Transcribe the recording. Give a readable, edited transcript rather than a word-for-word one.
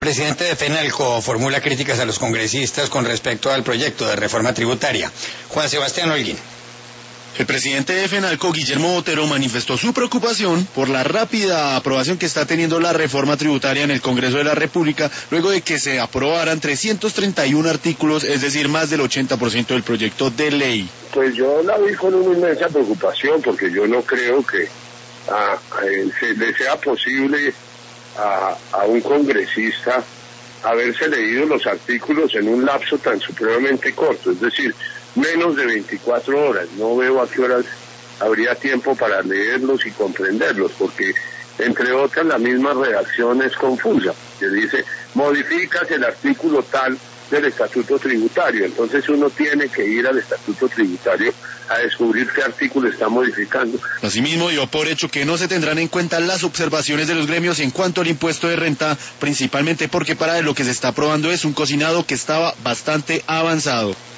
presidente de FENALCO formula críticas a los congresistas con respecto al proyecto de reforma tributaria. Juan Sebastián Holguín. El presidente de FENALCO, Guillermo Botero, manifestó su preocupación por la rápida aprobación que está teniendo la reforma tributaria en el Congreso de la República, luego de que se aprobaran 331 artículos, es decir, más del 80% del proyecto de ley. Pues yo la vi con una inmensa preocupación, porque yo no creo que le sea posible a un congresista haberse leído los artículos en un lapso tan supremamente corto, es decir, menos de 24 horas. No veo a qué horas habría tiempo para leerlos y comprenderlos, porque entre otras la misma redacción es confusa, que dice, modificas el artículo tal del estatuto tributario, entonces uno tiene que ir al estatuto tributario a descubrir qué artículo está modificando. Asimismo, dio por hecho que no se tendrán en cuenta las observaciones de los gremios en cuanto al impuesto de renta, principalmente porque para lo que se está aprobando es un cocinado que estaba bastante avanzado.